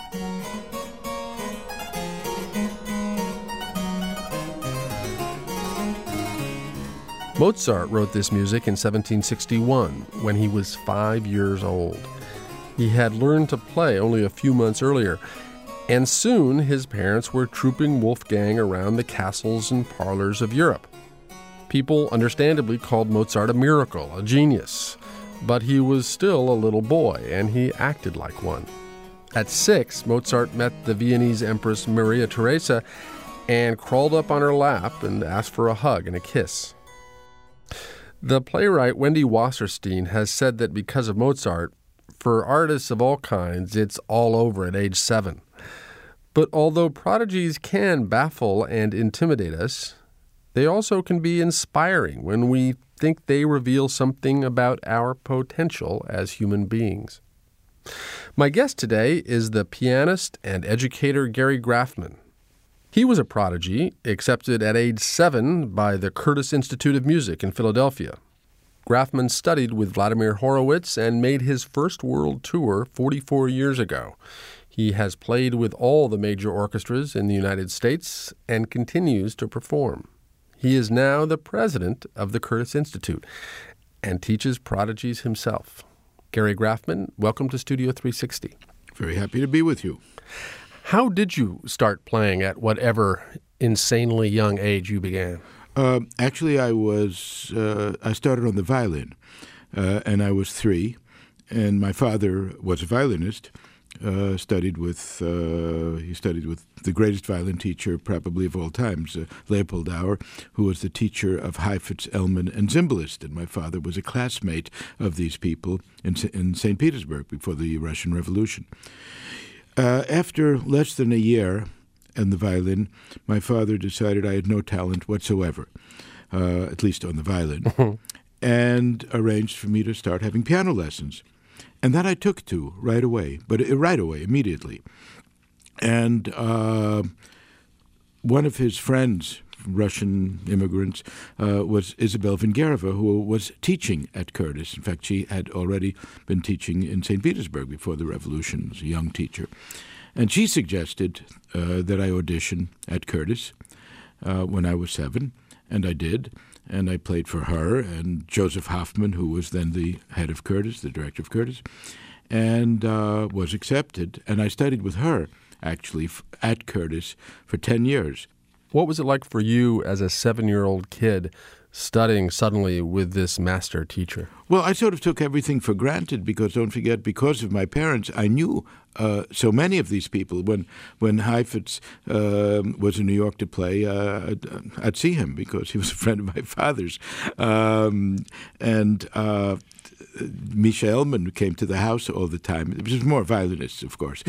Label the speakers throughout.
Speaker 1: Mozart wrote this music in 1761 when he was 5 years old. He had learned to play only a few months earlier, and soon his parents were trooping Wolfgang around the castles and parlors of Europe. People understandably called Mozart a miracle, a genius, but he was still a little boy, and he acted like one. At 6, Mozart met the Viennese Empress Maria Theresa and crawled up on her lap and asked for a hug and a kiss. The playwright Wendy Wasserstein has said that because of Mozart, for artists of all kinds, it's all over at age 7. But although prodigies can baffle and intimidate us, they also can be inspiring when we think they reveal something about our potential as human beings. My guest today is the pianist and educator Gary Graffman. He was a prodigy, accepted at age 7 by the Curtis Institute of Music in Philadelphia. Graffman studied with Vladimir Horowitz and made his first world tour 44 years ago. He has played with all the major orchestras in the United States and continues to perform. He is now the president of the Curtis Institute and teaches prodigies himself. Gary Graffman, welcome to Studio 360.
Speaker 2: Very happy to be with you.
Speaker 1: How did you start playing at whatever insanely young age you began?
Speaker 2: Actually, I started on the violin, and I was 3, and my father was a violinist. He studied with the greatest violin teacher probably of all times, Leopold Auer, who was the teacher of Heifetz, Elman, and Zimbalist. And my father was a classmate of these people in St. Petersburg before the Russian Revolution. After less than a year in the violin, my father decided I had no talent whatsoever, at least on the violin, and arranged for me to start having piano lessons. And that I took to right away, immediately. And one of his friends, Russian immigrants, was Isabel Vengerova, who was teaching at Curtis. In fact, she had already been teaching in St. Petersburg before the revolution as a young teacher. And she suggested that I audition at Curtis when I was 7, and I did. And I played for her and Joseph Hoffman, who was then the head of Curtis, the director of Curtis, and was accepted. And I studied with her, actually, at Curtis for 10 years.
Speaker 1: What was it like for you as a 7-year-old kid studying suddenly with this master teacher?
Speaker 2: Well, I sort of took everything for granted because, don't forget, because of my parents, I knew so many of these people. When Heifetz was in New York to play, I'd see him because he was a friend of my father's. Misha Elman came to the house all the time. It was more violinists, of course.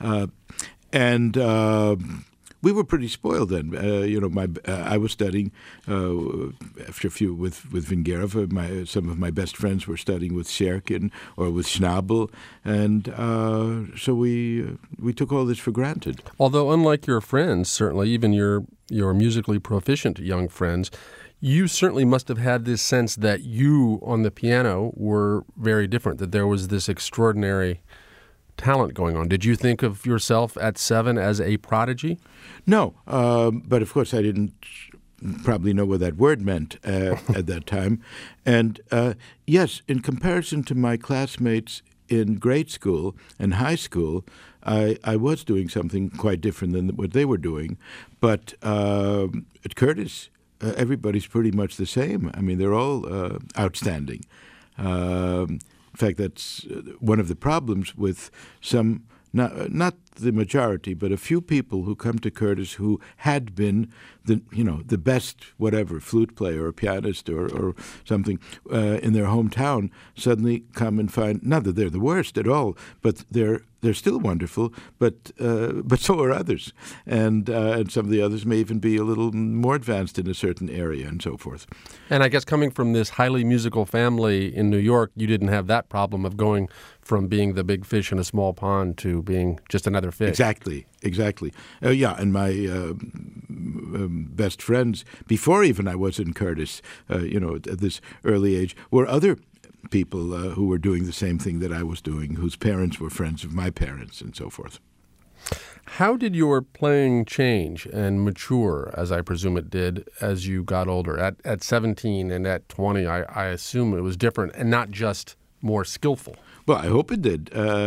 Speaker 2: We were pretty spoiled then. I was studying after a few with Vengerova. Some of my best friends were studying with Scherkin or with Schnabel, and so we took all this for granted.
Speaker 1: Although, unlike your friends, certainly even your musically proficient young friends, you certainly must have had this sense that you on the piano were very different. That there was this extraordinary talent going on. Did you think of yourself at 7 as a prodigy?
Speaker 2: No, but of course I didn't probably know what that word meant at that time. And yes, in comparison to my classmates in grade school and high school, I was doing something quite different than what they were doing. But at Curtis, everybody's pretty much the same. I mean, they're all outstanding. In fact, that's one of the problems with some, not the majority, but a few people who come to Curtis who had been the best whatever flute player or pianist or something in their hometown suddenly come and find not that they're the worst at all, but they're still wonderful, but so are others, and some of the others may even be a little more advanced in a certain area and so forth.
Speaker 1: And I guess coming from this highly musical family in New York, you didn't have that problem of going from being the big fish in a small pond to being just another fish.
Speaker 2: Exactly. And my best friends, before even I was in Curtis, at this early age, were other people who were doing the same thing that I was doing, whose parents were friends of my parents and so forth.
Speaker 1: How did your playing change and mature, as I presume it did, as you got older? At 17 and at 20, I assume it was different and not just more skillful.
Speaker 2: Well, I hope it did.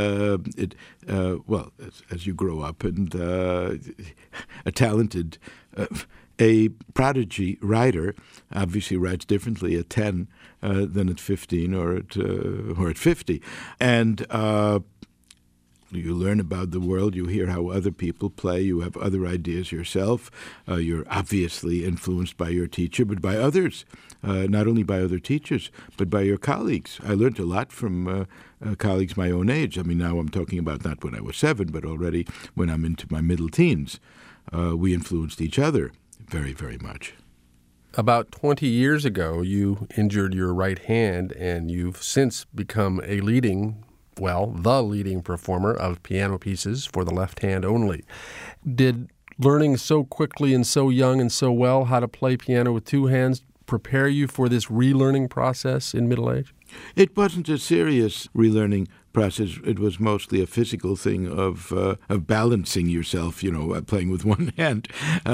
Speaker 2: Well, as you grow up and a talented, a prodigy writer obviously writes differently at 10 than at 15 or at 50. And you learn about the world. You hear how other people play. You have other ideas yourself. You're obviously influenced by your teacher, but by others, not only by other teachers, but by your colleagues. I learned a lot from colleagues my own age. I mean, now I'm talking about not when I was 7, but already when I'm into my middle teens. We influenced each other very, very much.
Speaker 1: About 20 years ago, you injured your right hand, and you've since become the leading performer of piano pieces for the left hand only. Did learning so quickly and so young and so well how to play piano with two hands prepare you for this relearning process in middle age?
Speaker 2: It wasn't a serious relearning process. It was mostly a physical thing of balancing yourself, playing with one hand,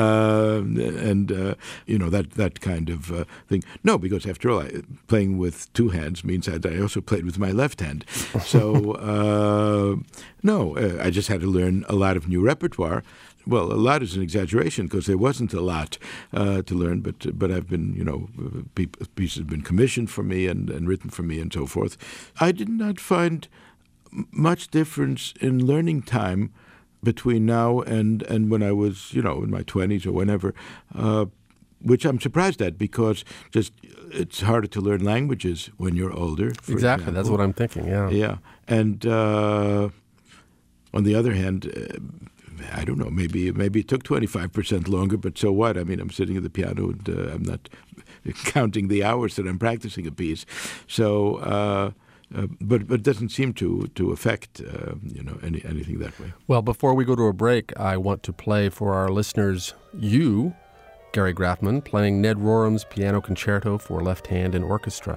Speaker 2: that kind of thing. No, because after all, playing with two hands means that I also played with my left hand. So, I just had to learn a lot of new repertoire. Well, a lot is an exaggeration because there wasn't a lot to learn, but I've been, pieces have been commissioned for me and written for me and so forth. I did not find much difference in learning time between now and when I was, in my 20s or whenever, which I'm surprised at because just it's harder to learn languages when you're older.
Speaker 1: Exactly,
Speaker 2: example.
Speaker 1: That's what I'm thinking, yeah.
Speaker 2: Yeah, and on the other hand, I don't know, maybe it took 25% longer, but so what? I mean, I'm sitting at the piano and I'm not counting the hours that I'm practicing a piece. So, but it doesn't seem to affect, anything that way.
Speaker 1: Well, before we go to a break, I want to play for our listeners you, Gary Graffman, playing Ned Rorem's Piano Concerto for Left Hand and Orchestra.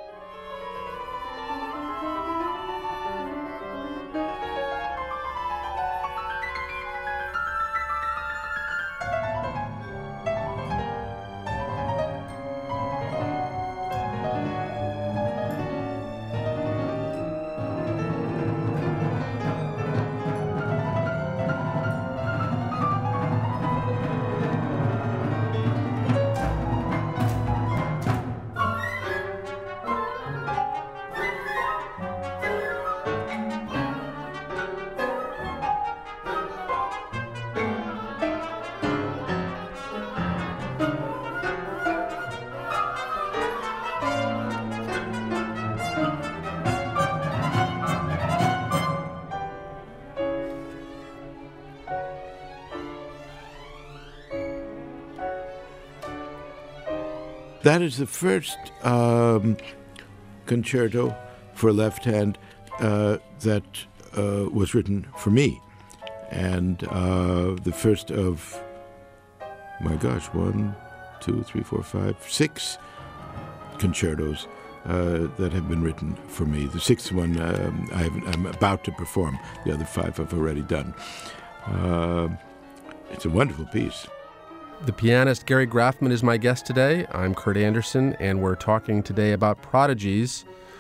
Speaker 2: That is the first concerto for left hand that was written for me. And the first of, 6 concertos that have been written for me. The 6th one I'm about to perform. The other 5 I've already done. It's a wonderful piece.
Speaker 1: The pianist Gary Graffman is my guest today. I'm Kurt Anderson, and we're talking today about prodigies